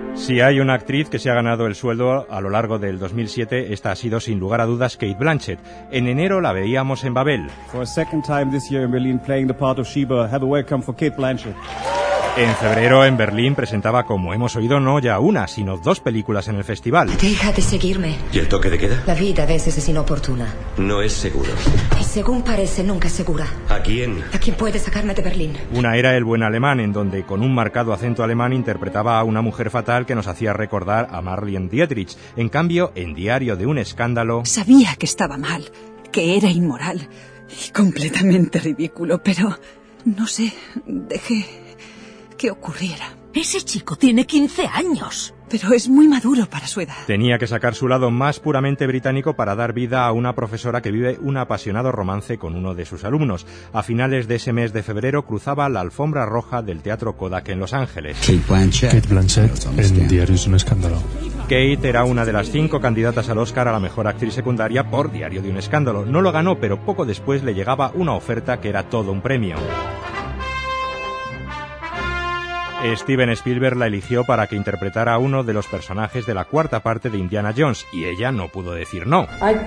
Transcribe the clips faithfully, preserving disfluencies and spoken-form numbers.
Si hay una actriz que se ha ganado el sueldo a lo largo del dos mil siete, esta ha sido sin lugar a dudas Cate Blanchett. En enero la veíamos en Babel. For a second time this year in Berlin playing the part of Sheba, have a welcome for Cate Blanchett. En febrero en Berlín presentaba, como hemos oído, no ya una, sino dos películas en el festival. Deja de seguirme. ¿Y el toque de queda? La vida a veces es inoportuna. No es seguro. Y según parece, nunca es segura. ¿A quién? ¿A quién puede sacarme de Berlín? Una era El buen alemán, en donde con un marcado acento alemán interpretaba a una mujer fatal que nos hacía recordar a Marlene Dietrich. En cambio, en Diario de un escándalo... Sabía que estaba mal, que era inmoral y completamente ridículo, pero no sé, dejé que ocurriera. Ese chico tiene quince años. Pero es muy maduro para su edad. Tenía que sacar su lado más puramente británico para dar vida a una profesora que vive un apasionado romance con uno de sus alumnos. A finales de ese mes de febrero cruzaba la alfombra roja del Teatro Kodak en Los Ángeles. Cate Blanchett, Cate Blanchett en Diarios de un escándalo. Kate era una de las cinco candidatas al Oscar a la mejor actriz secundaria por Diario de un escándalo. No lo ganó, pero poco después le llegaba una oferta que era todo un premio. Steven Spielberg la eligió para que interpretara a uno de los personajes de la cuarta parte de Indiana Jones, y ella no pudo decir no.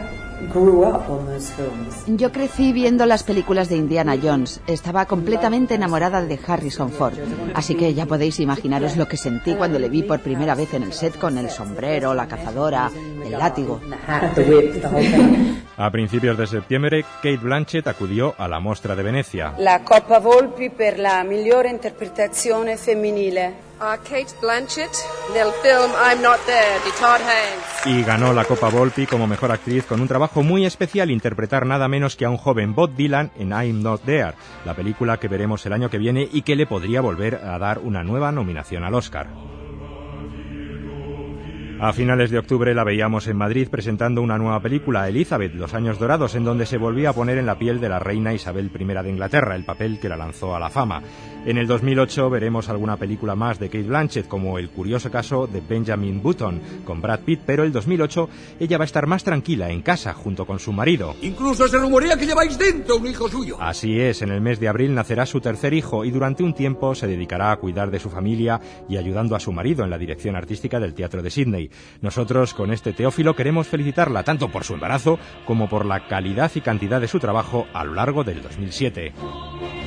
Yo crecí viendo las películas de Indiana Jones. Estaba completamente enamorada de Harrison Ford. Así que ya podéis imaginaros lo que sentí cuando le vi por primera vez en el set con el sombrero, la cazadora, el látigo. A principios de septiembre, Cate Blanchett acudió a la Mostra de Venecia. La Coppa Volpi per la migliore interpretazione femminile. A Cate Blanchett del film I'm Not There de Todd Haynes. Y ganó la Coppa Volpi como mejor actriz con un trabajo muy especial, interpretar nada menos que a un joven Bob Dylan en I'm Not There, la película que veremos el año que viene y que le podría volver a dar una nueva nominación al Oscar. A finales de octubre la veíamos en Madrid presentando una nueva película, Elizabeth, Los años dorados, en donde se volvía a poner en la piel de la reina Isabel primera de Inglaterra, el papel que la lanzó a la fama. En el dos mil ocho veremos alguna película más de Cate Blanchett, como El curioso caso de Benjamin Button, con Brad Pitt, pero el dos mil ocho ella va a estar más tranquila en casa, junto con su marido. Incluso se rumorea que lleváis dentro un hijo suyo. Así es, en el mes de abril nacerá su tercer hijo y durante un tiempo se dedicará a cuidar de su familia y ayudando a su marido en la dirección artística del Teatro de Sídney. Nosotros, con este Teófilo, queremos felicitarla tanto por su embarazo como por la calidad y cantidad de su trabajo a lo largo del dos mil siete.